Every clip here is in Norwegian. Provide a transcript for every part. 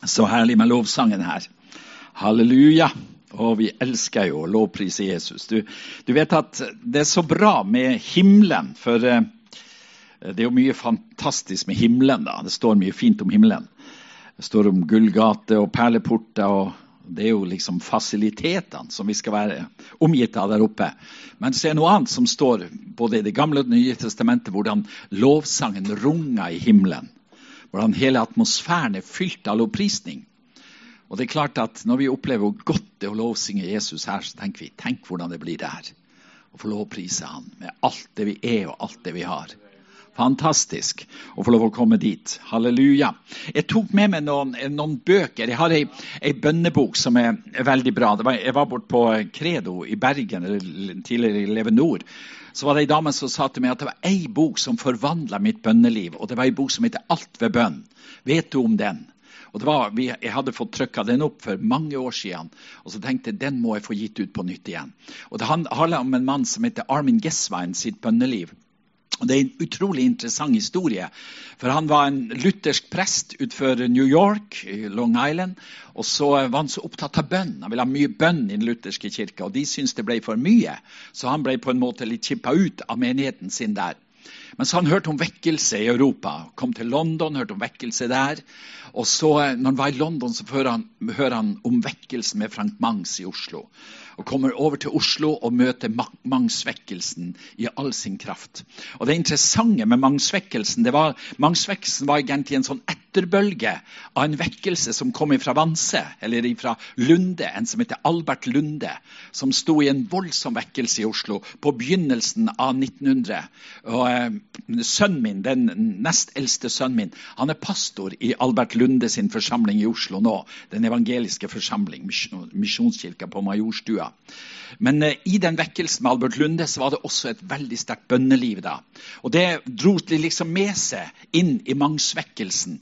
Så herlig med lovsangen her. Halleluja. Og vi elsker jo å lovprise Jesus. Du vet at det så bra med himmelen, for det jo mye fantastisk med himmelen da. Det står mye fint om himmelen. Det står om gullgate og perleporter, og det jo liksom fasilitetene som vi skal være omgitt av der oppe. Men så noe annet som står både i det gamle og det nye testamentet, hvordan lovsangen runger i himmelen. Hvordan hele atmosfæren fylt av lovprisning. Og det klart at når vi opplever hvor godt det å lovsynge Jesus her, så tenker vi, tenk hvordan det blir der. Å få lovprise han med alt det vi og alt det vi har. Fantastisk å få lov å komme dit. Halleluja. Jeg tok med meg noen bøker. Jeg har en bønnebok som veldig bra. Jeg var bort på Credo i Bergen, eller tidligere i Levenord. Så var det en dame som sa til meg at det var en bok som forvandlet mitt bønneliv. Og det var en bok som heter Alt ved bønn. Vet du om den? Og jeg hadde fått trykket den opp for mange år siden, og så tenkte jeg, den må jeg få gitt ut på nytt igjen. Og det handler om en mann som heter Armin Geswein sitt bønneliv. Og det en utrolig interessant historie, for han var en luthersk prest utenfor New York, i Long Island, og så var han så opptatt av bønn. Han ville ha mye bønn i den lutherske kirke, og de syntes det ble for mye, så han ble på en måte litt kippet ut av menigheten sin der. Men så han hørte om vekkelse i Europa, kom til London, hørte om vekkelse der, og så når han var i London så hører han om vekkelsen med Frank Mangs i Oslo, og kommer over til Oslo og møter Mangsvekkelsen i all sin kraft. Og det interessante med Mangsvekkelsen, Mangsvekkelsen var egentlig en sånn etterbølge av en vekkelse som kom fra Vanse, eller fra Lunde, en som heter Albert Lunde, som stod i en voldsom vekkelse i Oslo på begynnelsen av 1900. Og sønnen min, den nest eldste sønnen min, han pastor i Albert Lunde sin forsamling i Oslo nå, den evangeliske forsamling, misjonskirka på Majorstua. Men i den vekkelsen med Albert Lunde så var det også et veldig sterkt bønneliv da. Og det dro liksom med seg inn i Mangsvekkelsen,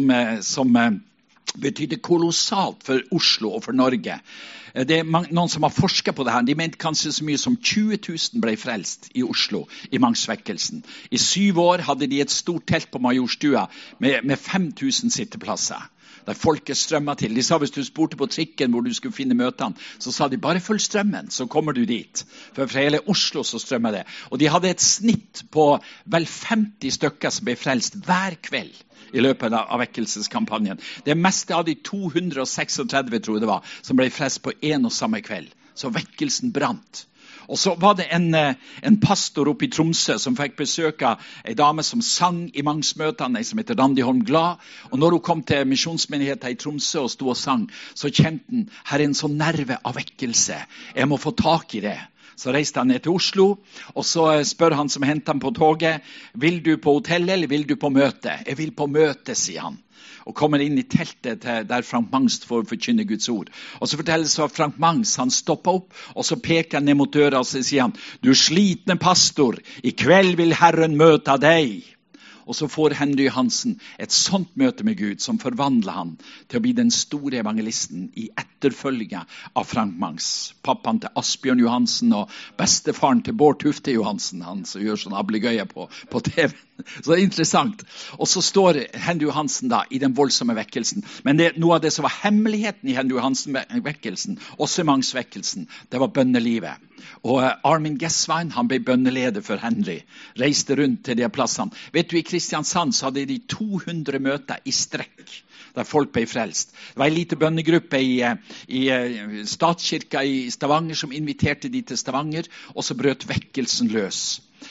som betydde kolossalt for Oslo og for Norge. Det noen som har forsket på det her, de mente kanskje så mye som 20 000 ble frelst i Oslo i Mangsvekkelsen. I 7 år hadde de et stort telt på Majorstua med 5 000 sitteplasser. Der folket strømmet til. De sa hvis du spurte på trikken hvor du skulle finne møtene, så sa de bare følg strømmen, så kommer du dit. For fra hele Oslo så strømmer det. Og de hadde et snitt på vel 50 stykker som ble frelst hver kveld i løpet av vekkelseskampanjen. Det meste av de 236, tror jeg det var, som ble frelst på en og samme kveld. Så vekkelsen brant. Og så var det en pastor oppe i Tromsø som fikk besøk av en dame som sang i Mangsmøtene, som heter Randi Holm Glad. Og når hun kom til misjonsmenigheten i Tromsø og stod og sang, så kjente han, her en sånn nerve av vekkelse. Jeg må få tak i det. Så reiste han ned til Oslo, og så spør han som hentet ham på toget, vil du på hotellet eller vil du på møte? Jeg vil på møte, sier han. Og kommer inn i teltet der Frank Mangs får forkynne Guds ord. Og så fortelles det at Frank Mangs, han stopper opp, og så peker han ned mot døra, og så sier han, du slitne pastor, i kveld vil Herren møte deg. Og så får Henry Hansen et sånt møte med Gud som forvandler han til å bli den store evangelisten i etterfølge av Frank Mangs. Pappaen til Asbjørn Johansen og bestefaren til Bård Tufte Johansen, han som gjør sånn ablegøye på TV. Så det er interessant. Og så står Henry Johansen da i den voldsomme vekkelsen. Men noe av det som var hemmeligheten i Henry Johansen-vekkelsen, også i Mangsvekkelsen, det var bønnelivet. Og Armin Geswein, han ble bønneleder for Henry, reiste rundt til de plassene. Vet du, i Kristiansand så hadde de 200 møter i strekk, der folk ble frelst. Det var en lite bønnegruppe i statskirka i Stavanger som inviterte de til Stavanger, og så brøt vekkelsen løs.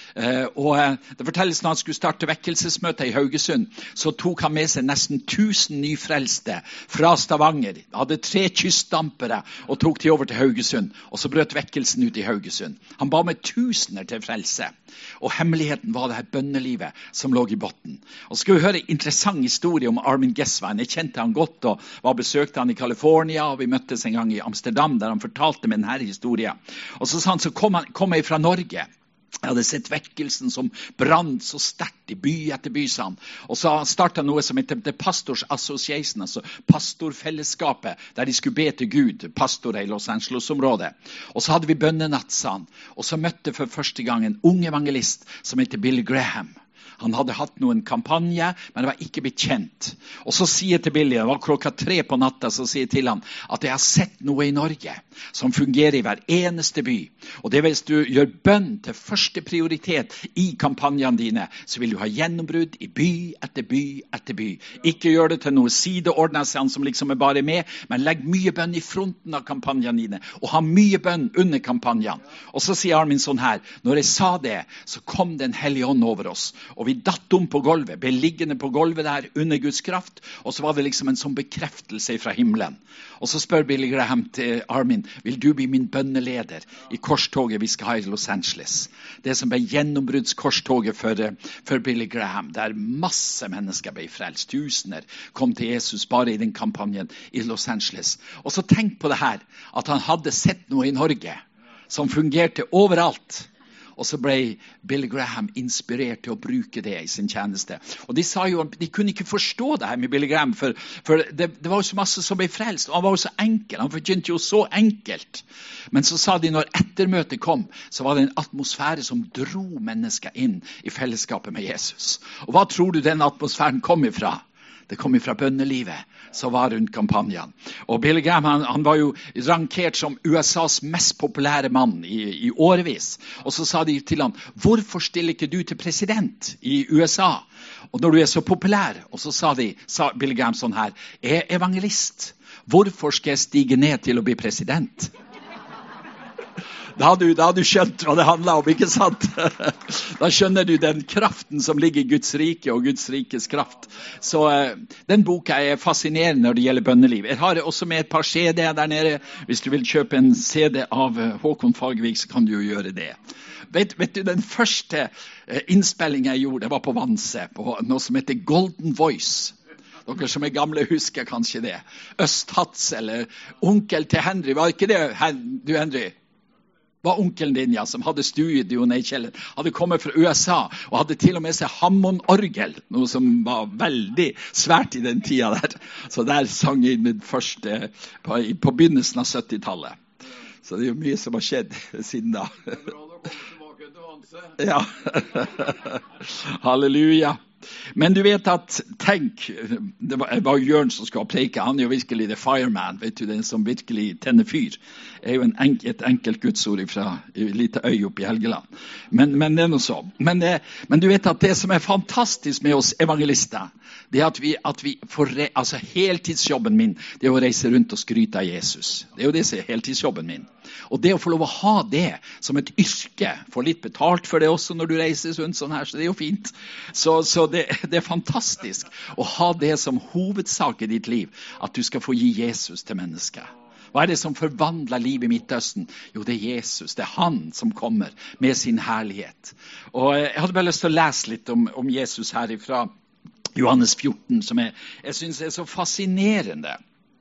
Og det fortelles når han skulle starte vekkelsesmøtet i Haugesund, så tok han med seg nesten 1000 nyfrelste fra Stavanger. Han hadde 3 kystdampere og tok de over til Haugesund, og så brøt vekkelsen ut i Haugesund. Han ba med tusener til frelse, og hemmeligheten var det her bønnelivet som lå i botten. Og skal vi høre en interessant historie om Armin Geswein. Jeg kjente han godt og besøkte han i California, og vi møttes en gang i Amsterdam der han fortalte med denne historien. Og så sa han, så kom jeg fra Norge. Jeg hadde sett vekkelsen som brant så sterkt i by etter by, sa han. Og så startet noe som heter The Pastors Association, altså pastorfellesskapet, der de skulle be til Gud, pastorer i Los Angeles-området. Og så hadde vi bønnenatt, sa han. Og så møtte for første gang en ung evangelist som heter Billy Graham. Han hadde hatt noen kampanje, men det var ikke blitt kjent. Og så sier til Billy, det var 3:00 på natta, så sier jeg til han at jeg har sett noe i Norge som fungerer i hver eneste by. Og det hvis du gjør bønn til første prioritet i kampanjene dine, så vil du ha gjennombrudd i by etter by etter by. Ikke gjør det til noe sideordnelse som liksom er bare med, men legg mye bønn i fronten av kampanjene dine, og ha mye bønn under kampanjene. Og så sier Armin sånn her, når jeg sa det, så kom Den hellige ånd over oss, og vi datt om på gulvet, ble liggende på gulvet der under Guds kraft, og så var det liksom en sånn bekreftelse fra himmelen. Og så spør Billy Graham til Armin, vil du bli min bønneleder i korstoget vi skal ha i Los Angeles? Det som ble gjennombruddskorstoget for Billy Graham, der masse mennesker ble frelst, tusener kom til Jesus bare i den kampanjen i Los Angeles. Og så tenk på det her, at han hadde sett noe i Norge som fungerte overalt. Og så ble Billy Graham inspirert til å bruke det i sin tjeneste. Og de sa jo, de kunne ikke forstå det her med Billy Graham, for det var jo så masse som ble frelst, og han var jo så enkel, han forkynte jo så enkelt. Men så sa de, når ettermøtet kom, så var det en atmosfære som dro mennesker inn i fellesskapet med Jesus. Og hva tror du den atmosfæren kom ifra? Det kom ifra bønnelivet som var rundt kampanjen. Og Billy Graham, han var jo rankert som USAs mest populære mann i årevis. Og så sa de til han, hvorfor stiller ikke du til president i USA? Og når du er så populær, og så sa Billy Graham sånn her, jeg er evangelist. Hvorfor skal jeg stige ned til å bli president? Da har du skjønt hva det handler om, ikke sant? Da skjønner du den kraften som ligger i Guds rike og Guds rikes kraft. Så den boka er fascinerende når det gjelder bønneliv. Jeg har også med et par CD-er der nede. Hvis du vil kjøpe en CD av Håkon Fagervik, så kan du jo gjøre det. Vet du, den første innspillingen jeg gjorde, det var på Vanse, på noe som heter Golden Voice. Dere som er gamle husker kanskje det. Østhats eller onkel til Henry, var ikke det du, Henry? Var onkelen din, ja, som hadde studioen i kjelleren, hadde kommet fra USA og hadde til og med seg Hammond-orgel, noe som var veldig svært i den tida der. Så der sang jeg min første på begynnelsen av 70-tallet. Så det er jo mye som har skjedd siden da. Det er bra du kommer tilbake til Vanse. Ja. Halleluja. Men du vet at, tenk, det var Jørn som skal preke, han er jo virkelig the fireman, vet du, den som virkelig tenner fyr. Det er jo et enkelt gudsord fra et lite øy oppe i Helgeland. Men det er noe så. Men du vet at det som er fantastisk med oss evangelister, det er at vi får, altså heltidsjobben min, det er å reise rundt og skryte av Jesus. Det er jo det som er heltidsjobben min. Og det å få lov å ha det som et yrke, få litt betalt for det også når du reiser rundt sånn her, så det er jo fint. Så det er fantastisk å ha det som hovedsak i ditt liv, at du skal få gi Jesus til mennesker. Hva er det som forvandler livet i Midtøsten? Jo, det er Jesus. Det er han som kommer med sin herlighet. Og jeg hadde bare lyst til å lese litt om Jesus her fra Johannes 14, som jeg synes er så fascinerende.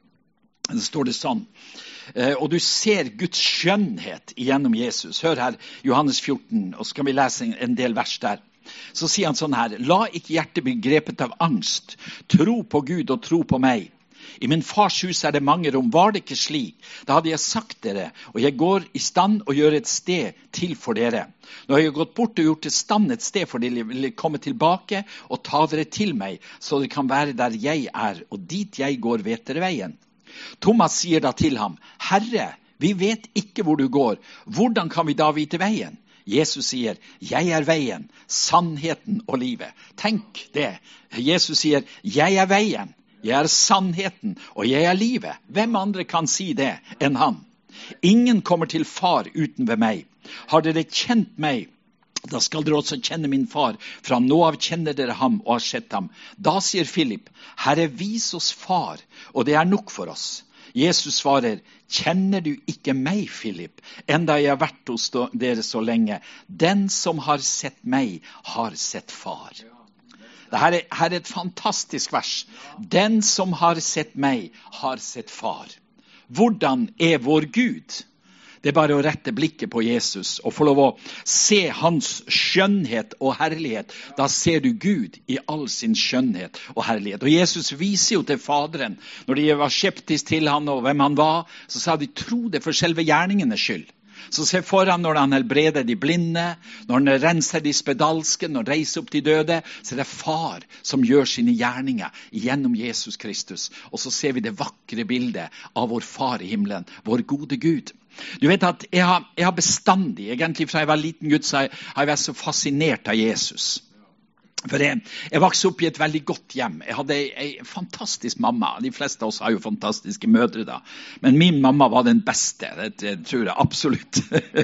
Det står det sånn. Og du ser Guds skjønnhet gjennom Jesus. Hør her, Johannes 14, og så skal vi lese en del vers der. Så sier han sånn her, la ikke hjertet bli grepet av angst. Tro på Gud og tro på meg. I min fars hus er det mange rom, var det ikke slik? Da hadde jeg sagt dere, og jeg går i stand og gjør et sted til for dere. Nå har jeg gått bort og gjort i stand et sted for dere, vil komme tilbake og ta dere til meg, så det kan være der jeg er, og dit jeg går vet dere veien. Thomas sier da til ham, Herre, vi vet ikke hvor du går, hvordan kan vi da vite veien? Jesus sier, jeg er veien, sannheten og livet. Tenk det. Jesus sier, jeg er veien, jeg er sannheten og jeg er livet. Hvem andre kan si det enn han? Ingen kommer til far uten ved meg. Har dere kjent meg, da skal dere også kjenne min far. Fra nå av kjenner dere ham og har sett ham. Da sier Philip, Herre, vis oss far, og det er nok for oss. Jesus svarer, kjenner du ikke meg, Philip, enda jeg har vært hos dere så lenge? Den som har sett meg, har sett far. Dette er et fantastisk vers. Den som har sett meg, har sett far. Hvordan er vår Gud? Det er bare å rette blikket på Jesus og få lov å se hans skjønnhet og herlighet. Da ser du Gud i all sin skjønnhet og herlighet. Og Jesus viser jo til Faderen, når de var skeptiske til han og hvem han var, så sa de, tro det for selve gjerningenes skyld. Så se foran når han helbreder de blinde, når han renser de spedalske, når han reiser opp de døde, så det far som gjør sine gjerninger gjennom Jesus Kristus. Og så ser vi det vakre bildet av vår far i himmelen, vår gode Gud. Du vet at jeg har bestandig, egentlig fra jeg var liten gutt, så har jeg vært så fascinert av Jesus. For jeg vokste opp i et veldig godt hjem. Jeg hadde en fantastisk mamma. De fleste av oss har jo fantastiske mødre da. Men min mamma var den beste, det tror jeg absolutt.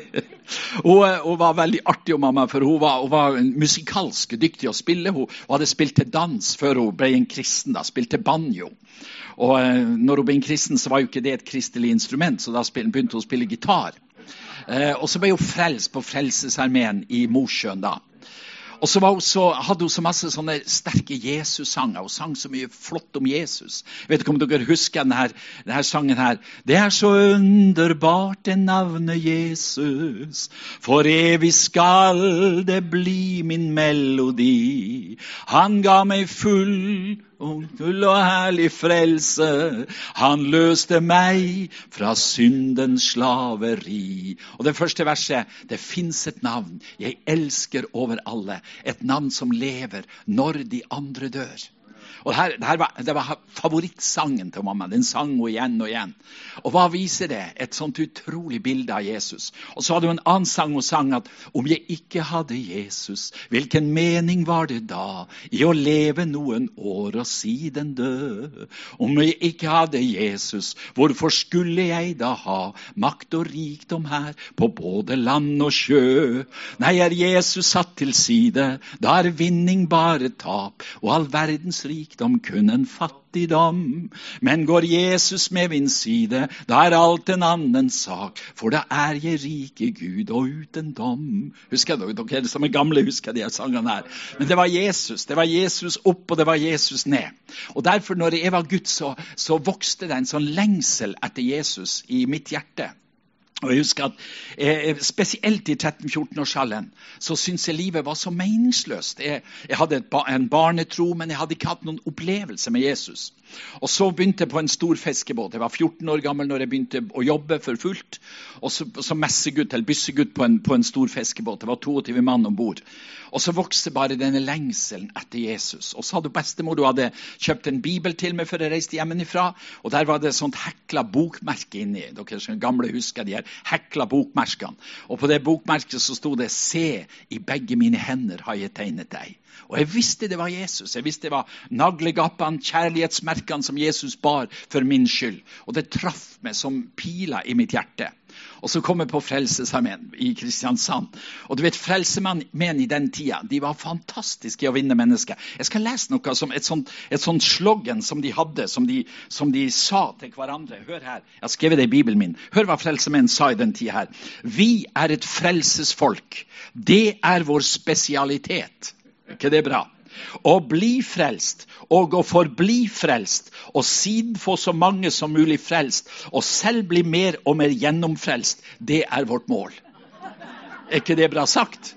Hun var veldig artig mamma, for hun var musikalsk dyktig å spille. Hun hadde spilt til dans før hun ble en kristen, da, spilte banjo. Og når hun ble en kristen, så var jo ikke det et kristelig instrument, så da begynte hun å spille gitar. Og så ble hun frelst på Frelsesarmeen i Mosjøen da. Og så hadde hun så masse sånne sterke Jesus-sanger, og sang så mye flott om Jesus. Jeg vet ikke om dere husker denne sangen her. Det så underbart det navnet Jesus, for evig skal det bli min melodi. Han ga meg full og herlig frelse, han løste meg fra syndens slaveri. Og det første verset, det finnes et navn jeg elsker over alle, et navn som lever når de andre dør. Og det var favorittsangen til mamma. Den sang hun igjen og igjen. Og hva viser det? Et sånt utrolig bilde av Jesus. Og så hadde hun en annen sang og sang at om jeg ikke hadde Jesus, hvilken mening var det da i å leve noen år og siden dø? Om jeg ikke hadde Jesus, hvorfor skulle jeg da ha makt og rikdom her på både land og sjø? Nei, Jesus satt til side, da vinning bare tap, og all verdens rikdom kun en fattigdom. Men går Jesus med min side, da alt en annen sak, for da jeg rik i Gud og uten dom. Husker dere som er gamle, husker de her sangene her. Men det var Jesus opp, og det var Jesus ned. Og derfor når jeg var Gud, så vokste det en sånn lengsel etter Jesus i mitt hjerte. Og jeg husker at spesielt i 13-14-årsalderen så synes jeg livet var så meningsløst. Jeg hadde en barnetro, men jeg hadde ikke hatt noen opplevelse med Jesus. Og så begynte jeg på en stor fiskebåt. Jeg var 14 år gammel når jeg begynte å jobbe for fullt. Og så messegutt eller byssegutt på en stor fiskebåt. Det var 22 mann ombord. Og så vokste bare denne lengselen etter Jesus. Og så hadde bestemor, du hadde kjøpt en bibel til meg før jeg reiste hjemmefra. Og der var det sånt hekla bokmerke inni. Dere som gamle husker de her hekla bokmerkene. Og på det bokmerket så stod det: se, i begge mine hender har jeg tegnet deg. Og jeg visste det var Jesus. Jeg visste det var naglegappene, kjærlighetsmerkene som Jesus bar for min skyld. Og det traff meg som piler i mitt hjerte. Og så kom jeg på Frelsesarmeen i Kristiansand. Og du vet, Frelsesarmeen i den tida, de var fantastiske i å vinne mennesker. Jeg skal lese noe som et sånt slogan som de hadde, som de sa til hverandre. Hør her, jeg har skrevet det i Bibelen min. Hør hva Frelsesarmeen sa i den tida her. Vi et frelsesfolk. Det vår spesialitet. Ikke det bra? Å bli frelst, og å forbli frelst, og siden få så mange som mulig frelst, og selv bli mer og mer gjennomfrelst, det vårt mål. Ikke det bra sagt?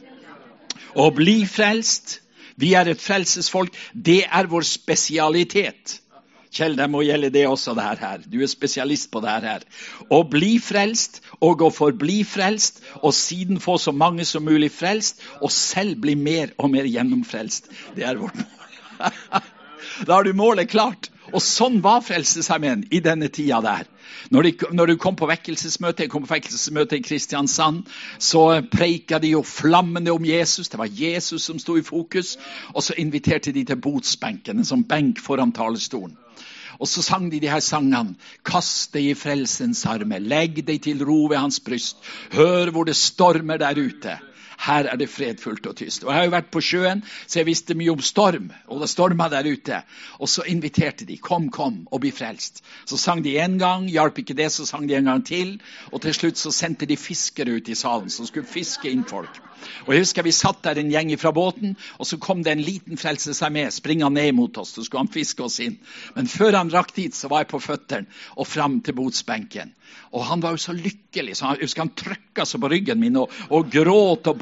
Å bli frelst, vi et frelsesfolk, det vår spesialitet. Kjell, det må gjelde det også det her. Du spesialist på det her. Å bli frelst, og å forbli frelst, og siden få så mange som mulig frelst, og selv bli mer og mer gjennomfrelst. Det vårt mål. Da har du målet klart. Og sånn var Frelsesarmeen i denne tida der. Når du kom på vekkelsesmøte, i Kristiansand, så preika de jo flammende om Jesus. Det var Jesus som stod i fokus. Og så inviterte de til botsbenken, en sånn benk foran talerstolen. Og så sang de her sangene. Kast deg i frelsens arme, legg deg til ro ved hans bryst. Hør hvor det stormer der ute. Her det fredfullt og tyst. Og jeg har jo vært på sjøen, så jeg visste mye om storm. Og det stormet der ute. Og så inviterte de, kom og bli frelst. Så sang de en gang, hjalp ikke det, så sang de en gang til. Og til slutt så sendte de fiskere ut i salen, som skulle fiske inn folk. Og jeg husker vi satt der en gjeng fra båten, og så kom det en liten Frelsesarmé, springende ned mot oss, så skulle han fiske oss inn. Men før han rakk dit, så var jeg på føtteren, og frem til botsbenken. Og han var jo så lykkelig, så jeg husker han trykket så på ryggen min, og gråt og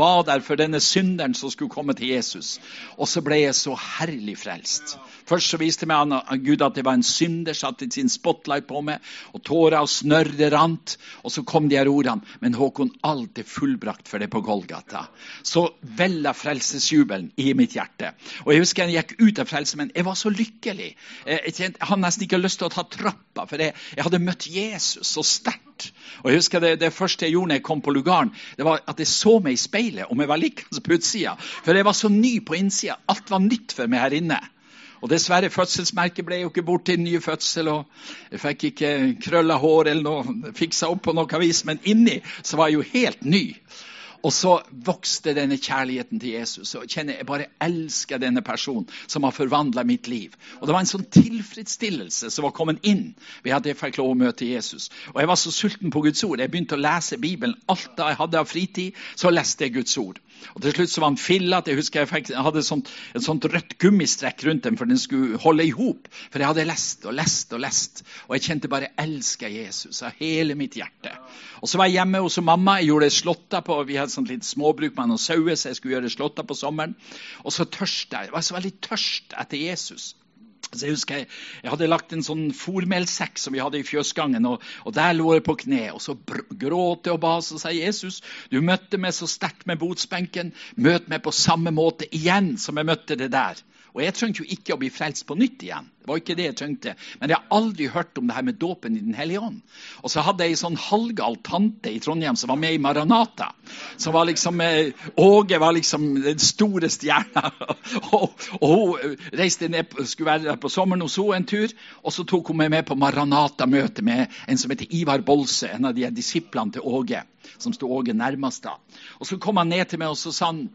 ba der for denne synderen som skulle komme til Jesus. Og så ble jeg så herlig frelst. Først så viste meg Gud at det var en synder, satte sin spotlight på meg, og tårer og snørre rant, og så kom de her ordene, men Håkon, alt er fullbrakt for det på Golgata. Så veldig frelsesjubelen i mitt hjerte. Og jeg husker jeg gikk ut av frelse, men jeg var så lykkelig. Jeg hadde nesten ikke lyst til å ta trappa, for jeg hadde møtt Jesus så sterkt. Og jeg husker det første jeg gjorde når jeg kom på lugaren, det var at jeg så meg i speilet, om jeg var likens på utsida. For jeg var så ny på innsida, alt var nytt for meg her inne. Og dessverre, fødselsmerket ble jo ikke bort til nye fødsel, og jeg fikk ikke krølla hår eller noe, fiksa opp på noe vis, men inni så var jeg jo helt ny. Og så vokste denne kjærligheten til Jesus, og jeg bare elsker denne personen som har forvandlet mitt liv. Og det var en sånn tilfredsstillelse som var kommet inn ved at jeg fikk lov å møte Jesus. Og jeg var så sulten på Guds ord, jeg begynte å lese Bibelen. Alt da jeg hadde av fritid, så leste jeg Guds ord. Og til slutt så var han fillet. Jeg husker jeg hadde et sånt rødt gummistrekk rundt dem for den skulle holde ihop. For jeg hadde lest og lest og lest. Og jeg kjente bare elsker Jesus av hele mitt hjerte. Og så var jeg hjemme hos mamma. Jeg gjorde slåtta på, vi hadde sånt litt småbruk med noen sauer, så jeg skulle gjøre slåtta på sommeren. Og så tørste jeg. Jeg var så veldig tørst etter Jesus. Så jeg husker jeg hadde lagt en sånn formelsekk som vi hadde i fjøsgangen, og der lå jeg på kne, og så gråt jeg og ba, så sa Jesus, du møtte meg så sterkt med botsbenken, møt meg på samme måte igjen som jeg møtte det der. Og jeg trengte jo ikke å bli frelst på nytt igjen. Det var ikke det jeg trengte. Men jeg har aldri hørt om det her med dåpen i Den hellige ånd. Og så hadde jeg en sånn halvgal tante i Trondheim som var med i Maranata. Som var liksom, Åge var liksom den store stjerna. og hun reiste ned, skulle være der på sommeren, og så en tur. Og så tok hun meg med på Maranata-møte med en som heter Ivar Bolse, en av de disiplene til Åge, som stod Åge nærmest da. Og så kom han ned til meg, og så sa han,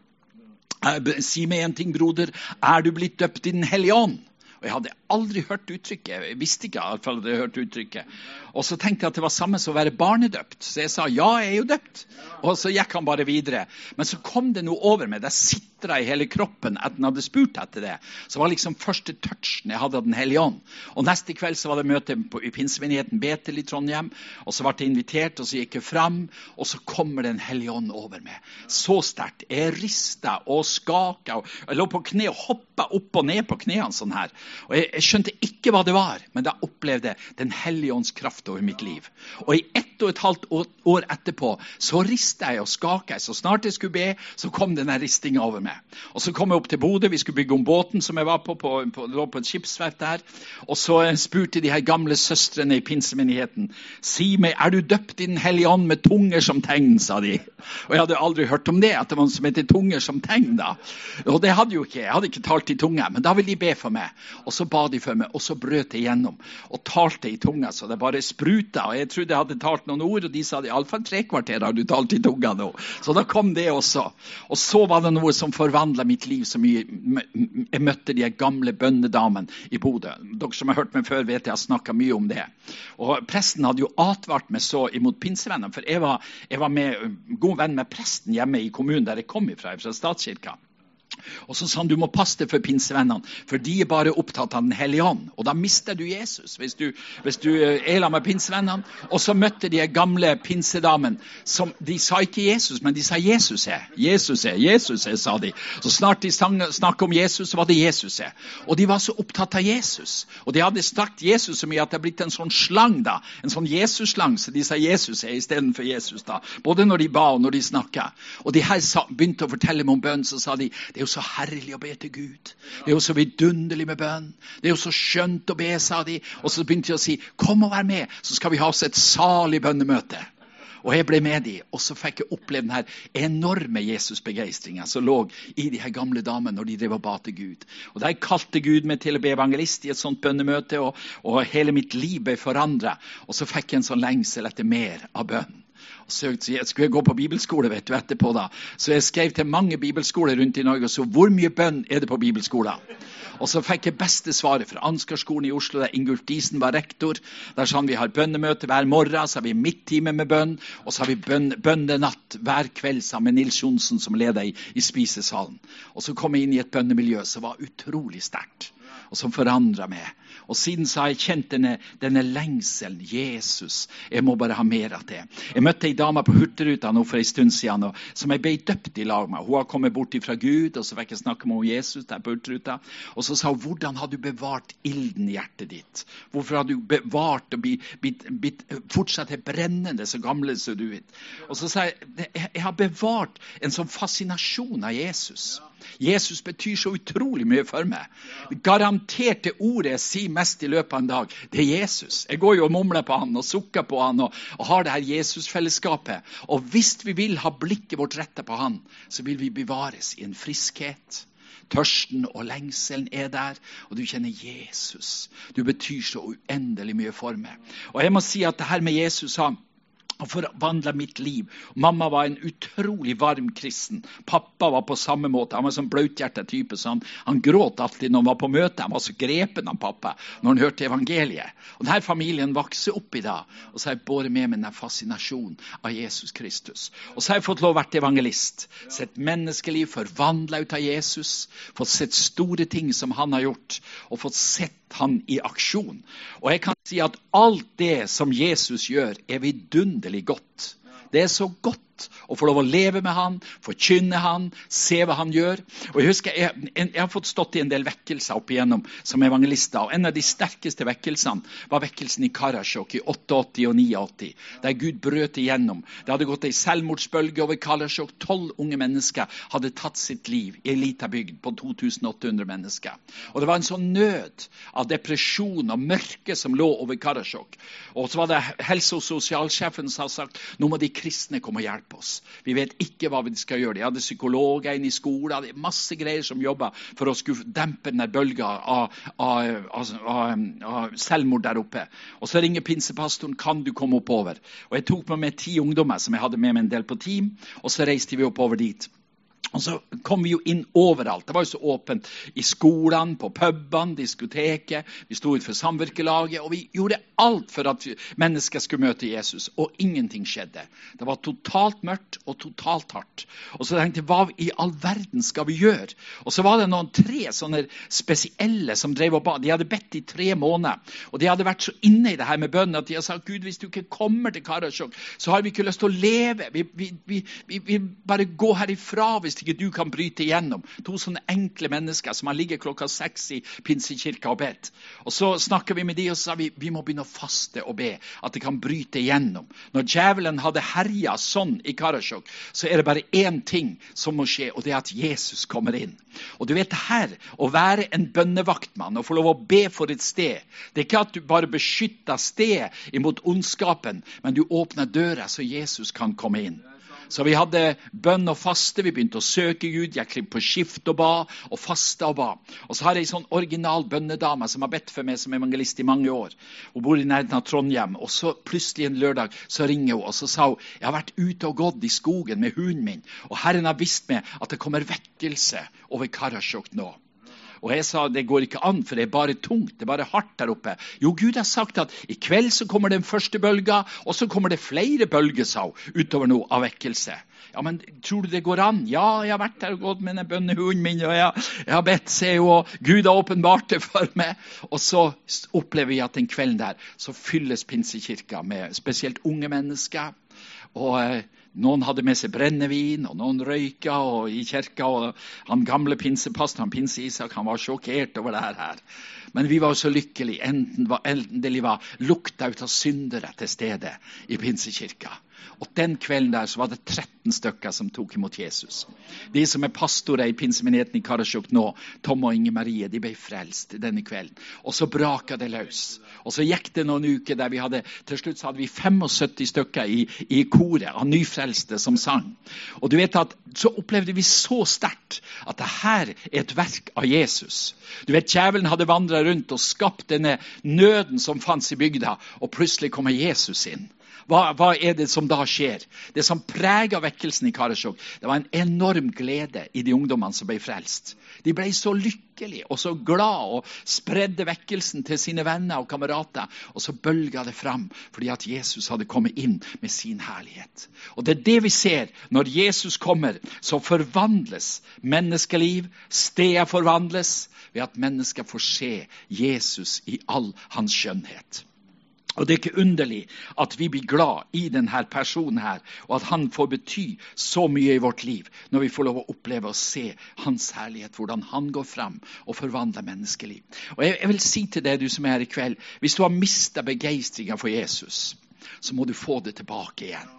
si meg en ting, broder, er du blitt døpt i Den hellige ånd? Og jeg hadde aldri hørt uttrykket, jeg visste ikke i alle fall at jeg hørte uttrykket. Og så tenkte jeg at det var samme som å være barnedøpt. Så jeg sa, ja, jeg er jo døpt. Og så gikk han bare videre. Men så kom det noe over meg, det sitret i hele kroppen etter han hadde spurt etter det. Så det var liksom første touchen jeg hadde av Den hellige ånd. Og neste kveld så var det møte i pinsemenigheten Betel i Trondheim, og så ble jeg invitert, og så gikk jeg frem, og så kommer Den hellige ånd over meg. Så sterkt. Jeg ristet og skaket, og jeg lå på kne og hoppet opp og ned på knene sånn her. Og jeg skjønte ikke hva det var, men da opplevde jeg Den hellige ånds kraft over mitt liv. Og i 1,5 år etterpå, så ristet jeg og skaket jeg. Så snart jeg skulle be, så kom denne ristingen over meg. Og så kom jeg opp til Bodø, vi skulle bygge om båten som jeg var på lå på et skipsverft der. Og så spurte de her gamle søstrene i pinsemenigheten, si meg, er du døpt i Den hellige ånd med tunger som tegn, sa de. Og jeg hadde aldri hørt om det, at det var noe som heter tunger som tegn da. Og det hadde jo ikke, jeg hadde ikke talt i tunga, men da ville de be for meg. Og så ba de for meg, og så brøt jeg gjennom, og talte i tunga, så det bare spruta, og jeg trodde jeg hadde talt noen ord, og de sa, i alle fall 3 kvarter har du talt i tunga nå. Så da kom det også. Og så var det noe som forvandlet mitt liv så mye. Jeg møtte de gamle bønnedamen i Bodø. Dere som har hørt meg før vet jeg har snakket mye om det. Og presten hadde jo advart meg så imot pinsevennene, for jeg var med, god venn med presten hjemme i kommunen der jeg kom fra statskirka. Og så sa han, du må passe deg for pinsevennene, for de er bare opptatt av Den hellige ånd. Og da mister du Jesus, hvis du er med pinsevennene. Og så møtte de gamle pinsedamen, som de sa ikke Jesus, men de sa Jesus er. Jesus er, Jesus er, sa de. Så snart de snakket om Jesus, så var det Jesus er. Og de var så opptatt av Jesus. Og de hadde snakket Jesus så mye at det har blitt en sånn slang da, en sånn Jesus-slang, så de sa Jesus er i stedet for Jesus da. Både når de ba og når de snakket. Og de her begynte å fortelle meg om bønn, så sa de, det er jo så herlig å be til Gud. Det er jo så vidunderlig med bønn. Det er jo så skjønt å be, sa de. Og så begynte de å si, kom og vær med, så skal vi ha oss et salig bønnemøte. Og jeg ble med de, og så fikk jeg oppleve den her enorme Jesus-begeistringen som lå i de her gamle damene når de drev og ba til Gud. Og da jeg kalte Gud meg til å be evangelist i et sånt bønnemøte, og hele mitt liv ble forandret, og så fikk jeg en sånn lengsel etter mer av bønn. Så skulle jeg gå på bibelskole, vet du, etterpå da. Så jeg skrev til mange bibelskoler rundt i Norge, og så hvor mye bønn er det på bibelskolen? Og så fikk jeg beste svaret fra Ansgarskolen i Oslo, der Ingulf Diesen var rektor. Der sa han, vi har bønnemøte hver morgen, så har vi midttime med bønn, og så har vi bønnenatt hver kveld sammen med Nils Johnsen som leder i spisesalen. Og så kom jeg inn i et bønnemiljø som var utrolig sterkt, og som forandret meg. Og siden så har jeg kjent denne lengselen, Jesus, jeg må bare ha mer av det. Jeg møtte en dame på Hurtigruta nå for en stund siden, som jeg ble døpt i lag med. Hun har kommet bort fra Gud, og så fikk jeg snakke med Jesus der på Hurtigruta. Og så sa hun, hvordan har du bevart ilden i hjertet ditt? Hvorfor har du bevart og fortsatt brennende så gamle som du vet? Og så sa jeg har bevart en sånn fascinasjon av Jesus. Jesus betyr så utrolig mye for meg. Garantert det ordet jeg sier mest i løpet av en dag, det er Jesus. Jeg går jo og mumler på han og sukker på han og har det her Jesus-fellesskapet. Og hvis vi vil ha blikket vårt rettet på han, så vil vi bevares i en friskhet. Tørsten og lengselen er der, og du kjenner Jesus. Du betyr så uendelig mye for meg. Og jeg må si at det her med Jesus har forvandlet mitt liv. Mamma var en utrolig varm kristen. Pappa var på samme måte. Han var sånn bløthjertet type, så han gråt alltid når han var på møte. Han var så grepen av pappa når han hørte evangeliet. Og denne familien vokste opp i dag, og så har jeg båret med meg den fascinasjonen av Jesus Kristus. Og så har jeg fått lov å være evangelist. Sett menneskeliv forvandlet ut av Jesus. Fått sett store ting som han har gjort, og fått sett han i aksjon. Og jeg kan si at alt det som Jesus gjør er vidunderlig godt. Det er så godt å få lov å leve med han, forkynne han, se hva han gjør. Og jeg husker, jeg har fått stått i en del vekkelser opp igjennom som evangelister, og en av de sterkeste vekkelsene var vekkelsen i Karasjok i 88 og 89, der Gud brøt igjennom. Det hadde gått en selvmordsbølge over Karasjok. 12 unge mennesker hadde tatt sitt liv i en liten bygd på 2800 mennesker. Og det var en sånn nød av depresjon og mørke som lå over Karasjok. Og så var det helse- og sosialsjefen som hadde sagt, nå må de kristne komme og hjelpe oss. Vi vet ikke hva vi skal gjøre. De hadde psykologer inn i skolen, det er masse greier som jobber for å skulle dempe denne bølga av selvmord der oppe. Og så ringer pinsepastoren, kan du komme oppover? Og jeg tok med 10 ungdommer som jeg hadde med meg en del på team, og så reiste vi oppover dit. Og så kom vi jo inn overalt. Det var jo så åpent i skolene, på pubene, diskoteket. Vi stod ut for samvirkelaget, og vi gjorde alt for at mennesker skulle møte Jesus. Og ingenting skjedde. Det var totalt mørkt og totalt hardt. Og så tenkte jeg, hva i all verden skal vi gjøre? Og så var det noen 3 sånne spesielle som drev og ba. De hadde bedt i 3 måneder. Og de hadde vært så inne i det her med bønnen at de hadde sagt, Gud, hvis du ikke kommer til Karasjok, så har vi ikke lyst til å leve. Vi bare gå herifra hvis ikke du kan bryte igjennom. 2 sånne enkle mennesker som har ligget klokka 6 i Pinsekirka og bedt. Og så snakket vi med de og sa vi må begynne å faste og be, at det kan bryte igjennom. Når djevelen hadde herjet sånn i Karasjok, så er det bare én ting som må skje, og det er at Jesus kommer inn. Og du vet det her, å være en bønnevaktmann og få lov å be for et sted, det er ikke at du bare beskytter sted imot ondskapen, men du åpner døra så Jesus kan komme inn. Så vi hadde bønn og faste, vi begynte å søke Gud, jeg klippte på skift og ba, og faste og ba. Og så har jeg en sånn original bønnedame som har bedt for meg som evangelist i mange år. Hun bor i nærheten av Trondheim, og så plutselig en lørdag så ringer hun, og så sa hun, jeg har vært ute og gått i skogen med hunden min, og Herren har vist meg at det kommer vekkelse over Karasjok nå. Og jeg sa, det går ikke an, for det er bare tungt, det er bare hardt der oppe. Jo, Gud har sagt at i kveld så kommer den første bølga, og så kommer det flere bølger, sa hun, utover noe av vekkelse. Ja, men tror du det går an? Ja, jeg har vært der og gått med den bønnehunden min, og jeg har bedt, se jo, og Gud har åpenbart det for meg. Og så opplever vi at den kvelden der, så fylles Pinsekirka med spesielt unge mennesker, og noen hadde med seg brennevin, og noen røyka og i kirka, og han gamle pinsepastoren, han Pinse Isak, han var sjokkert over det her. Men vi var så lykkelige, endelig var lukta ut av syndere til stede i Pinsekirka. Og den kvelden der så var det 13 stykker som tok imot Jesus. De som er pastorer i pinsemenigheten i Karasjok nå, Tom og Inge Marie, de ble frelst denne kvelden. Og så braka det løs. Og så gikk det noen uker der til slutt så hadde vi 75 stykker i koret av nyfrelste som sang. Og du vet at så opplevde vi så sterkt at det her er et verk av Jesus. Du vet, djevelen hadde vandret rundt og skapt denne nøden som fanns i bygda, og plutselig kommer Jesus inn. Hva er det som da skjer, det som preget vekkelsen i Karasjok, det var en enorm glede i de ungdommene som ble frelst. De ble så lykkelige og så glad og spredde vekkelsen til sine venner og kamerater, og så bølget det fram fordi at Jesus hadde kommet inn med sin herlighet. Og det er det vi ser når Jesus kommer, så forvandles menneskeliv, steder forvandles ved at mennesker får se Jesus i all hans skjønnhet. Og det er ikke underlig at vi blir glad i denne personen her, og at han får bety så mye i vårt liv, når vi får lov å oppleve å se hans herlighet, hvordan han går frem og forvandler menneskeliv. Og jeg vil si til deg, du som er her i kveld, hvis du har mistet begeistringen for Jesus, så må du få det tilbake igjen.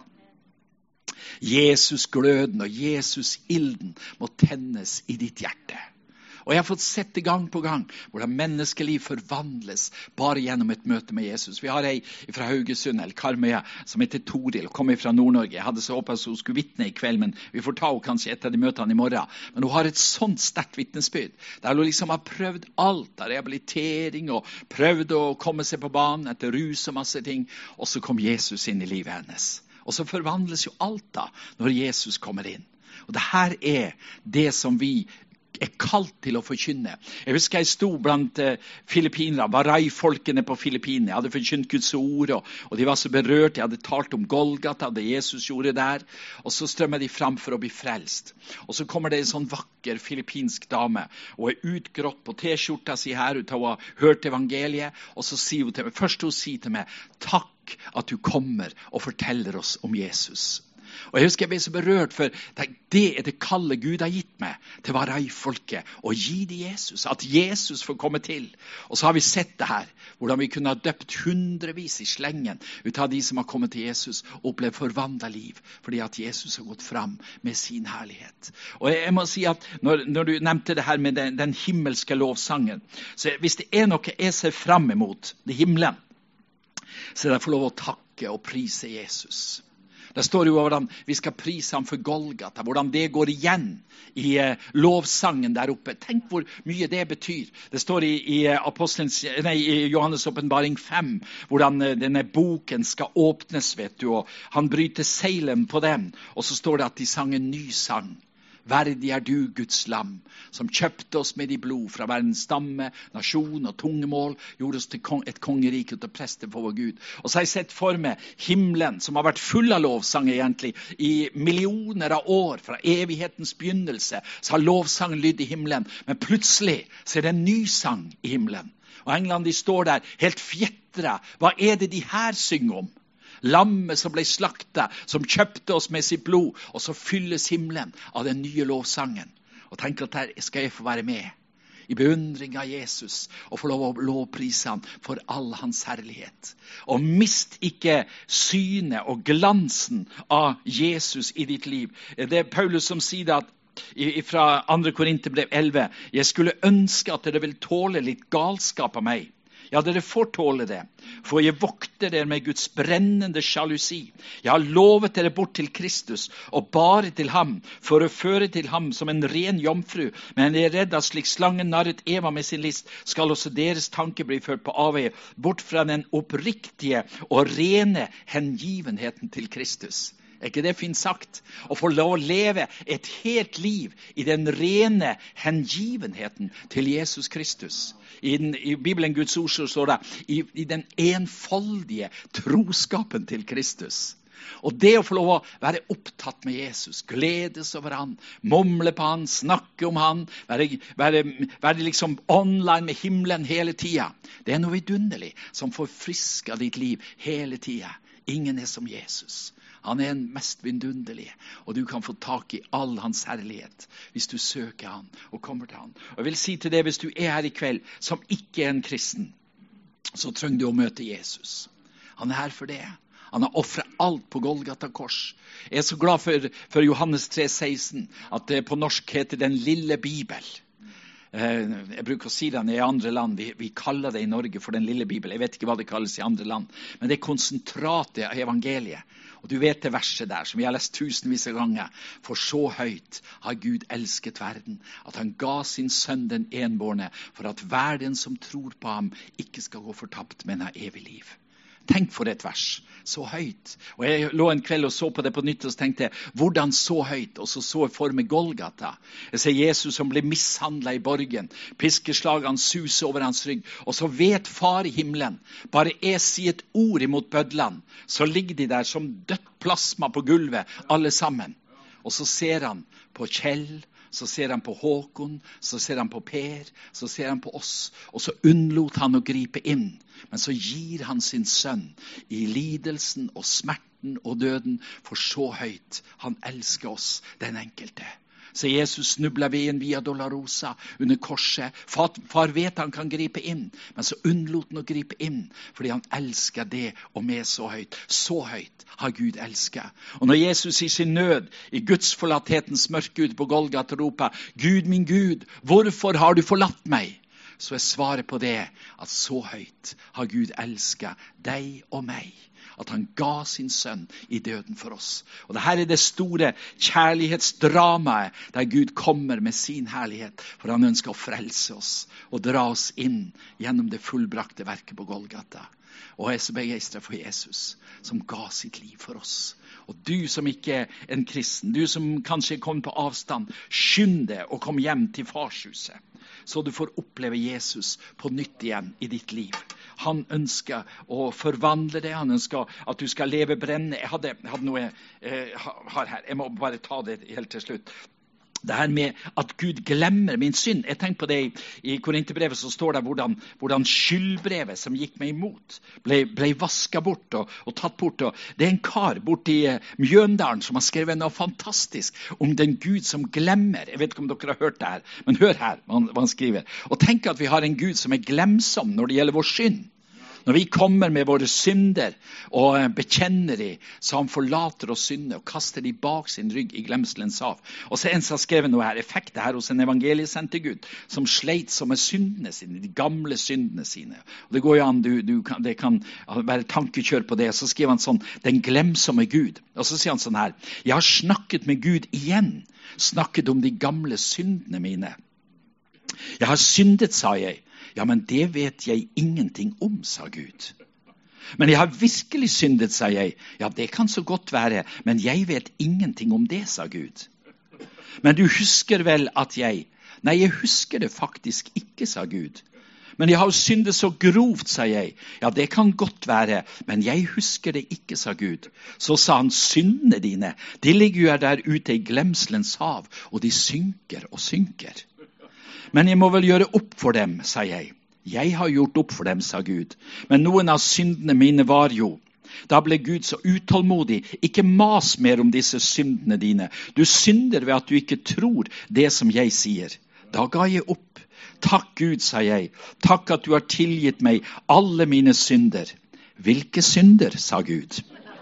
Jesus gløden og Jesus ilden må tennes i ditt hjerte. Og jeg har fått sett det gang på gang, hvordan menneskeliv forvandles bare gjennom et møte med Jesus. Vi har ei fra Haugesund, eller Karmøya, som heter Toril, og kommer fra Nord-Norge. Jeg hadde så håpet at hun skulle vitne i kveld, men vi får ta henne kanskje etter de møtene i morgen. Men hun har et sånt sterkt vittnesbyrd, der hun liksom har prøvd alt av rehabilitering, og prøvd å komme seg på banen etter rus og masse ting, og så kom Jesus inn i livet hennes. Og så forvandles jo alt da, når Jesus kommer inn. Og det her er det som vi er kalt til å forkynne. Jeg husker jeg sto blant filippinere, Waray-folkene på Filippinene. Jeg hadde forkynt Guds ord, og de var så berørt. Jeg hadde talt om Golgata, det Jesus gjorde der. Og så strømmer de fram for å bli frelst. Og så kommer det en sånn vakker filippinsk dame, og er utgrått på T-skjorta si her, ut av å ha hørt evangeliet. Og så sier hun til meg, først hun sier til meg, takk at du kommer og forteller oss om Jesus. Og jeg husker jeg ble så berørt, for det er det kallet Gud har gitt meg til Waray-folket, å gi det Jesus, at Jesus får komme til. Og så har vi sett det her, hvordan vi kunne ha døpt hundrevis i slengen ut av de som har kommet til Jesus og opplevd forvandlet liv, fordi at Jesus har gått fram med sin herlighet. Og jeg må si at når du nevnte det her med den himmelske lovsangen, så hvis det er noe jeg ser frem imot, det himmelen, så er det å få lov å takke og prise Jesus. Det står jo hvordan vi skal prise ham for Golgata, hvordan det går igjen i lovsangen der oppe. Tenk hvor mye det betyr. Det står i Johannes åpenbaring 5, hvordan denne boken skal åpnes, vet du, og han bryter seilen på den, og så står det at de sang en ny sang. Verdig er du, Guds lam, som kjøpte oss med i blod fra verdens stamme, nasjon og tungemål, gjorde oss til et kongerike til prester for vår Gud. Og så har jeg sett for meg himmelen, som har vært full av lovsang egentlig, i millioner av år, fra evighetens begynnelse, så har lovsangen lydd i himmelen, men plutselig så er det en ny sang i himmelen. Og englene de står der helt fjetret. Hva er det de her synger om? Lammet som ble slaktet, som kjøpte oss med sitt blod, og så fylles himmelen av den nye lovsangen. Og tenk at der skal jeg få være med i beundring av Jesus, og få lov å lovprise han for all hans herlighet. Og mist ikke synet og glansen av Jesus i ditt liv. Det er Paulus som sier det, at fra 2. Korinterbrev 11, jeg skulle ønske at dere vil tåle litt galskap av meg. Ja, dere får tåle det, for jeg vokter dere med Guds brennende sjalusi. Jeg har lovet dere bort til Kristus, og bare til ham, for å føre til ham som en ren jomfru. Men jeg er redd at slik slangen narret Eva med sin list, skal også deres tanke bli ført på avveie, bort fra den oppriktige og rene hengivenheten til Kristus. Er ikke det fint sagt? Å få lov å leve et helt liv i den rene hengivenheten til Jesus Kristus. I Bibelen Guds ord så står det i den enfoldige troskapen til Kristus. Og det å få lov å være opptatt med Jesus, gledes over han, mumle på han, snakke om han, være liksom online med himmelen hele tiden. Det er noe vidunderlig som forfrisker ditt liv hele tiden. Ingen er som Jesus. Han er den mest vidunderlige, og du kan få tak i all hans herlighet hvis du søker han og kommer til han. Og jeg vil si til deg, hvis du er her i kveld som ikke er en kristen, så trenger du å møte Jesus. Han er her for det. Han har offret alt på Golgata kors. Jeg er så glad for Johannes 3,16, at det på norsk heter den lille Bibel. Jeg bruker å si det i andre land, vi kaller det i Norge for den lille Bibel. Jeg vet ikke hva det kalles i andre land, men det er konsentratet av evangeliet. Og du vet det verset der, som vi har lest tusenvis av ganger. For så høyt har Gud elsket verden, at han ga sin sønn den enbårne, for at hver den som tror på ham ikke skal gå fortapt, men ha evig liv. Tenk for et vers. så høyt. Og jeg lå en kveld og så på det på nytt, og så tenkte jeg, hvordan så høyt? Og så jeg for meg Golgata. Jeg ser Jesus som blir mishandlet i borgen. Piskeslagene suser over hans rygg. Og så vet far i himmelen, bare jeg sier et ord imot bødlene, så ligger de der som dødt plasma på gulvet, alle sammen. Og så ser han på Kjell, så ser han på Håkon, så ser han på Per, så ser han på oss, og så unnlot han å gripe inn. Men så gir han sin sønn i lidelsen og smerten og døden, for så høyt han elsker oss, den enkelte. Så Jesus snubler ved en via Dolorosa under korset. Far vet han kan gripe inn, men så unnlot han å gripe inn, fordi han elsker det og med så høyt. Så høyt har Gud elsket. Og når Jesus i sin nød, i Guds forlatthetens mørke ute på Golgata roper, Gud min Gud, hvorfor har du forlatt meg? Så er svaret på det at så høyt har Gud elsket deg og meg, at han ga sin sønn i døden for oss. Og det her er det store kjærlighetsdramaet, der Gud kommer med sin herlighet, for han ønsker å frelse oss og dra oss inn gjennom det fullbrakte verket på Golgata. Og jeg er så begeistret for Jesus, som ga sitt liv for oss. Og du som ikke er en kristen, du som kanskje kom på avstand, skynd deg og kom hjem til farshuset, så du får oppleve Jesus på nytt igjen i ditt liv. Han ønsker å forvandle det, han ønsker at du skal leve brennende. Jeg hadde noe har her, jeg må bare ta det helt til slutt. Det her med at Gud glemmer min synd. Jeg tenker på det i Korinterbrevet, så står det hvordan skyldbrevet som gikk meg imot ble vasket bort og tatt bort. Og det er en kar borte i Mjøndalen som har skrevet noe fantastisk om den Gud som glemmer. Jeg vet ikke om dere har hørt det her, men hør her hva han skriver. Og tenk at vi har en Gud som er glemsom når det gjelder vår synd. Når vi kommer med våre synder og bekjenner de, så han forlater oss synder og kaster de bak sin rygg i glemselens hav. Og så en som har skrevet noe her, effektet her hos en evangeliesendte Gud, som sleit som med syndene sine, de gamle syndene sine. Og det går jo an, det kan være tankekjør på det. Så skriver han sånn, den glemsomme Gud. Og så sier han sånn her, jeg har snakket med Gud igjen, snakket om de gamle syndene mine. Jeg har syndet, sa jeg. Ja, men det vet jeg ingenting om, sa Gud. Men jeg har virkelig syndet, sa jeg. Ja, det kan så godt være, men jeg vet ingenting om det, sa Gud. Men du husker vel at jeg... Nei, jeg husker det faktisk ikke, sa Gud. Men jeg har syndet så grovt, sa jeg. Ja, det kan godt være, men jeg husker det ikke, sa Gud. Så sa han, syndene dine, de ligger jo der ute i glemselens hav, og de synker og synker. Men jeg må vel gjøre opp for dem, sa jeg. Jeg har gjort opp for dem, sa Gud. Men noen av syndene mine var jo. Da ble Gud så utålmodig. Ikke mas mer om disse syndene dine. Du synder ved at du ikke tror det som jeg sier. Da ga jeg opp. Takk Gud, sa jeg. Takk at du har tilgitt meg alle mine synder. Hvilke synder, sa Gud.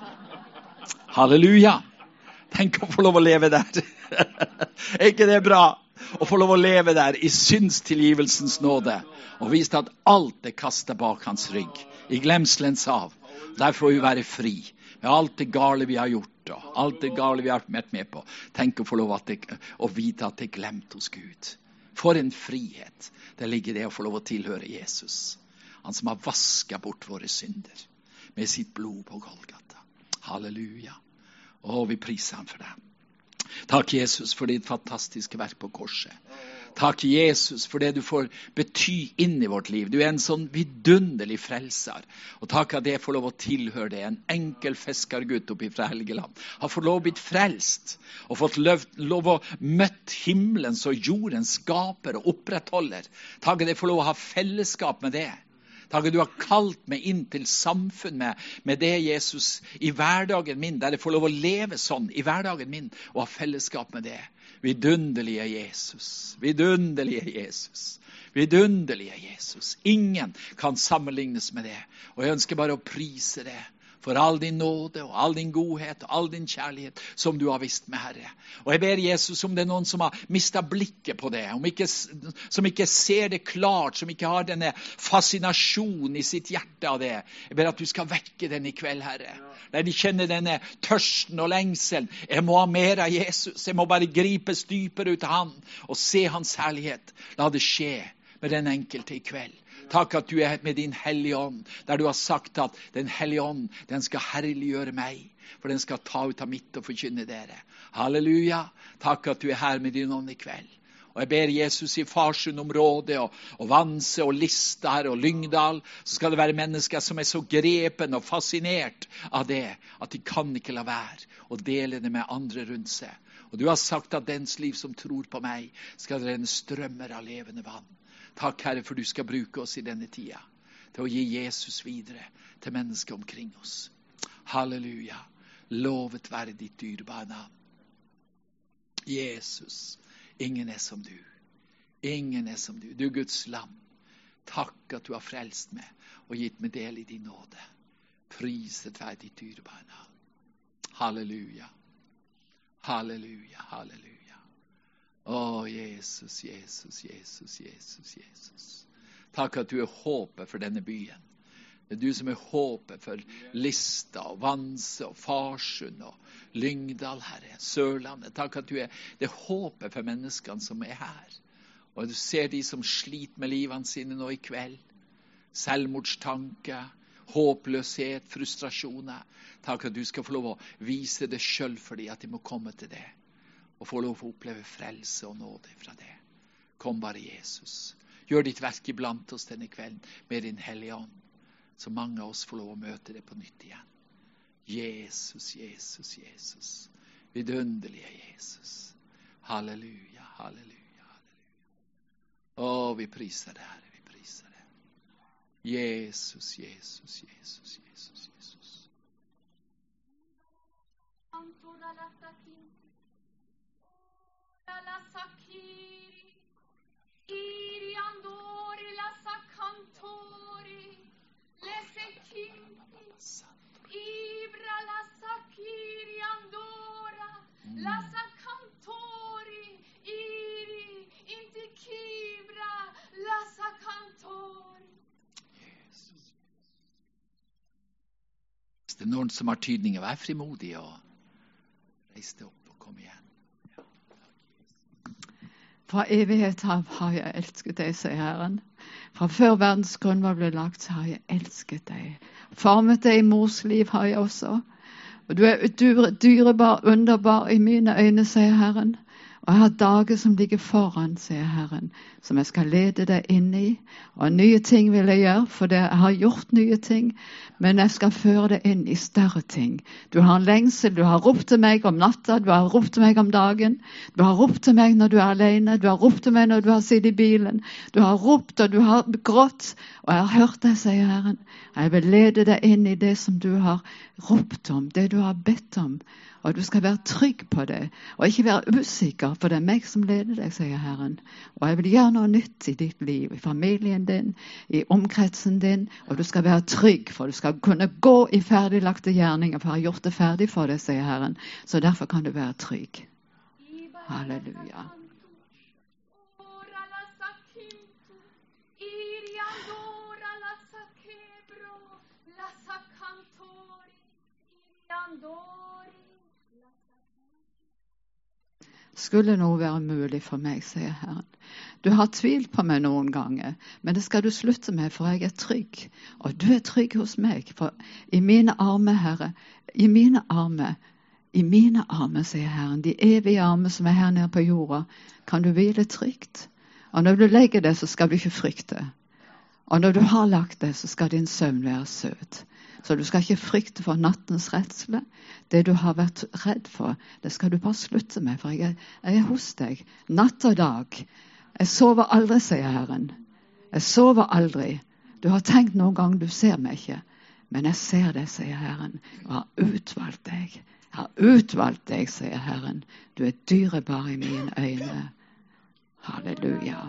Halleluja. Tenk å få lov å leve der. Er ikke det bra? Og få lov å leve der i syndstilgivelsens nåde, og vise at alt er kastet bak hans rygg, i glemselens hav. Der får vi være fri, med alt det gale vi har gjort, og alt det gale vi har vært med på. Tenk å få lov å vite at det er glemt hos Gud. For en frihet det ligger det å få lov å tilhøre Jesus, han som har vasket bort våre synder, med sitt blod på Golgata. Halleluja. Og vi priser han for det. Takk Jesus for ditt fantastiske verk på korset. Takk Jesus for det du får bety inn i vårt liv. Du er en sånn vidunderlig frelser. Og takk at jeg får lov å tilhøre det. En enkel fiskergutt oppi fra Helgeland har fått lov å bli frelst. Og fått lov å møtt himmelens og jordens skaper og opprettholder. Takk at jeg får lov å ha fellesskap med det. Takk at du har kalt meg inn til samfunn med det, Jesus, i hverdagen min, der jeg får lov å leve sånn i hverdagen min, og ha fellesskap med det. Vidunderlige Jesus, vidunderlige Jesus, vidunderlige Jesus. Ingen kan sammenlignes med det, og jeg ønsker bare å prise det. For all din nåde og all din godhet og all din kjærlighet som du har vist med Herre. Og jeg ber Jesus om det er noen som har mistet blikket på det, som ikke ser det klart, som ikke har denne fascinasjonen i sitt hjerte av det. Jeg ber at du skal vekke den i kveld, Herre. Der de kjenner denne tørsten og lengselen. Jeg må ha mer av Jesus. Jeg må bare gripe dypere ut av han og se hans herlighet. La det skje med den enkelte i kveld. Takk at du med din hellige ånd, der du har sagt at den hellige ånd, den skal herliggjøre meg, for den skal ta ut av mitt og forkynne dere. Halleluja. Takk at du her med din ånd i kveld. Og jeg ber Jesus i Farsund-området og Vanse og Lista her og Lyngdal, så skal det være mennesker som så grepen og fascinert av det, at de kan ikke la være å dele det med andre rundt seg. Og du har sagt at dens liv som tror på meg, skal renne strømmer av levende vann. Takk, Herre, for du skal bruke oss i denne tida til å gi Jesus videre til mennesker omkring oss. Halleluja. Lovet være ditt dyrebare navn. Jesus, ingen som du. Ingen som du. Du Guds lam. Takk at du har frelst meg og gitt meg del i din nåde. Priset være ditt dyrebare navn. Halleluja. Halleluja, halleluja. Jesus, Jesus, Jesus, Jesus, Jesus. Takk at du håpet for denne byen. Det du som håpet for Lista og Vanse og Farsund og Lyngdal, Herre, Sørlandet. Takk at du det håpet for menneskene som her. Og du ser de som sliter med livene sine nå i kveld. Selvmordstanker, håpløshet, frustrasjoner. Takk at du skal få lov å vise det selv fordi at de må komme til det. Og få lov å oppleve frelse og nåde fra det. Kom bare, Jesus. Gjør ditt verk iblant oss denne kvelden med din hellige ånd. Så mange av oss får lov å møte det på nytt igjen. Jesus, Jesus, Jesus. Vidunderlige Jesus. Halleluja, halleluja, halleluja. Vi priser det, Herre, vi priser det. Jesus, Jesus, Jesus, Jesus, Jesus. Iri andori la sacantori, le secchiti, ibra la sakiri andora, la sacantori, iri inti kibra la sacantori. Jesus. Hvis det noen som har tydninger, vær frimodig og reis deg opp og kom igjen. Fra evighet av har jeg elsket deg, sier Herren. Fra før verdens grunnvoll ble lagt, så har jeg elsket deg. Formet deg i mors liv har jeg også. Og du dyrebar, underbar i mine øyne, sier Herren. Og jeg har dager som ligger foran, sier Herren, som jeg skal lede deg inn i. Og nye ting vil jeg gjøre, for jeg har gjort nye ting, men jeg skal føre deg inn i større ting. Du har en lengsel, du har ropt til meg om natta, du har ropt til meg om dagen, du har ropt til meg når du er alene, du har ropt til meg når du har sittet i bilen, du har ropt og du har grått, og jeg har hørt deg, sier Herren. Jeg vil lede deg inn i det som du har ropt om, det du har bedt om. Og du skal være trygg på det, og ikke være usikker, for det er meg som leder deg, sier Herren. Og jeg vil gjøre noe nytt i ditt liv, i familien din, i omkretsen din, og du skal være trygg, for du skal kunne gå i ferdiglagte gjerninger, for jeg har gjort det ferdig for deg, sier Herren. Så derfor kan du være trygg. Halleluja. Skulle noe være mulig for meg, sier Herren. Du har tvilt på meg noen ganger, men det skal du slutte med, for jeg er trygg. Og du er trygg hos meg, for i mine armer, Herre, i mine armer, sier Herren, de evige armer som er her nede på jorda, kan du hvile trygt. Og når du legger det, så skal du ikke frykte. Og når du har lagt det, så skal din søvn være søt. Så du skal ikke frykte for nattens redsle. Det du har vært redd for, det skal du bare slutte med, for jeg er hos deg, natt og dag. Jeg sover aldri, sier Herren. Jeg sover aldri. Du har tenkt noen gang, du ser meg ikke. Men jeg ser deg, sier Herren. Jeg har utvalgt deg. Jeg har utvalgt deg, sier Herren. Du er dyrebar i mine øyne. Halleluja.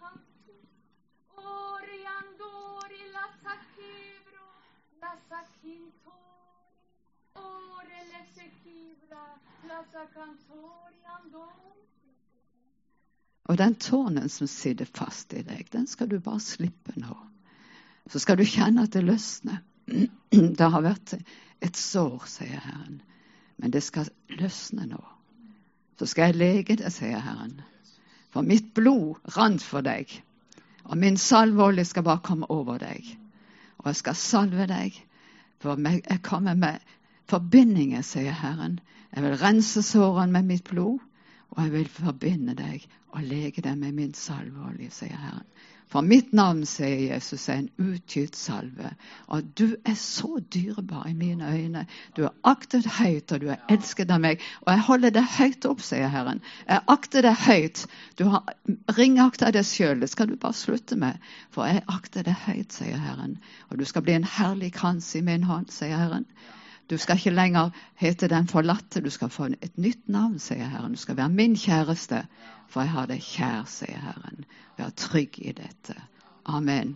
Og den tårnen som sitter fast i deg, den skal du bare slippe nå. Så skal du kjenne at det løsner. Det har vært et sår, sier Herren. Men det skal løsne nå. Så skal jeg lege det, sier Herren. For mitt blod rant for deg. Og min salveolje skal bare komme over deg. Og jeg skal salve deg. For jeg kommer med forbindinger, sier Herren. Jeg vil rense sårene med mitt blod. Og jeg vil forbinde deg og lege deg med min salveolje, sier Herren. For mitt navn, sier Jesus, er en utgitt salve. Og du er så dyrebar i mine øyne. Du er aktet høyt, og du er elsket av meg. Og jeg holder det høyt opp, sier Herren. Jeg akter det høyt. Du har ringaktet deg selv. Det skal du bare slutte med. For jeg akter det høyt, sier Herren. Og du skal bli en herlig krans i min hånd, sier Herren. Du skal ikke lenger hete den forlatte. Du skal få et nytt navn, sier Herren. Du skal være min kjæreste. For jeg har deg kjær, sier Herren. Vær trygg i dette. Amen.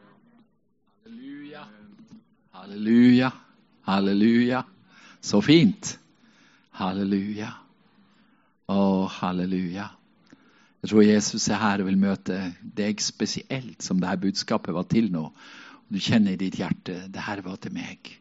Halleluja. Halleluja. Halleluja. Så fint. Halleluja. Halleluja. Jeg tror Jesus er her og vil møte deg spesielt som dette budskapet var til nå. Du kjenner i ditt hjerte, det her var til meg.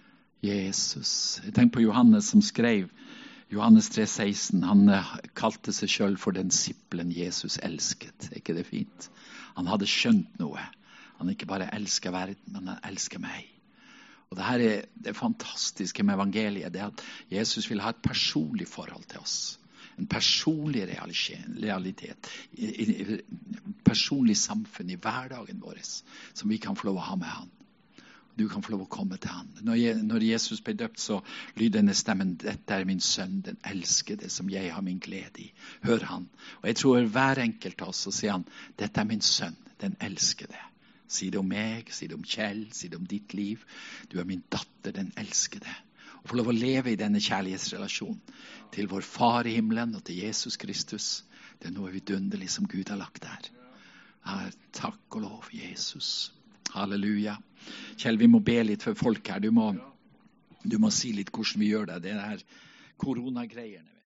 Jesus. Jeg tenker på Johannes som skrev Johannes 3,16. Han kalte seg selv for den disippelen Jesus elsket. Er ikke det fint? Han hadde skjønt noe. Han ikke bare elsket verden, men han elsket meg. Og det her er det fantastiske med evangeliet, det at Jesus vil ha et personlig forhold til oss. En personlig realitet. Personlig samfunn i hverdagen vår, som vi kan få lov å ha med han. Du kan få lov å komme til han. Når Jesus ble døpt, så lyder denne stemmen, dette er min sønn, den elskede, som jeg har min glede i. Hør han. Og jeg tror hver enkelt av oss, så sier han, dette er min sønn, den elskede. Si det om meg, si det om Kjell, si det om ditt liv. Du er min datter, den elskede. Og få lov å leve i denne kjærlighetsrelasjonen til vår far i himmelen og til Jesus Kristus. Det er noe vidunderlig som Gud har lagt der. Takk og lov, Jesus. Halleluja. Kjell, vi må be litt for folk her. Du må si litt hvordan vi gjør det. Det er koronagreierne.